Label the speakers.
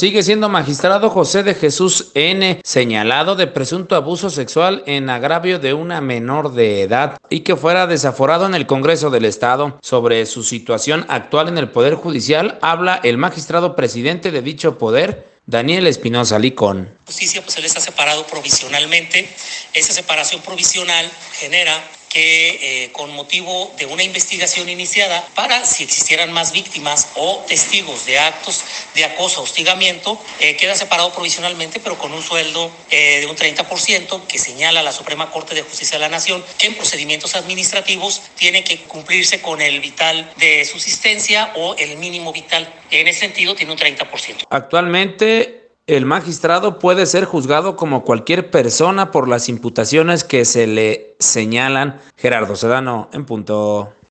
Speaker 1: Sigue siendo magistrado José de Jesús N., señalado de presunto abuso sexual en agravio de una menor de edad y que fuera desaforado en el Congreso del Estado. Sobre su situación actual en el Poder Judicial, habla el magistrado presidente de dicho poder, Daniel Espinosa Licón.
Speaker 2: Justicia, pues él está separado provisionalmente. Esa separación provisional genera que con motivo de una investigación iniciada para si existieran más víctimas o testigos de actos de acoso o hostigamiento, queda separado provisionalmente, pero con un sueldo de un 30% que señala la Suprema Corte de Justicia de la Nación que en procedimientos administrativos tiene que cumplirse con el vital de subsistencia o el mínimo vital. En ese sentido tiene un 30%.
Speaker 1: Actualmente, el magistrado puede ser juzgado como cualquier persona por las imputaciones que se le señalan. Gerardo Sedano, en punto.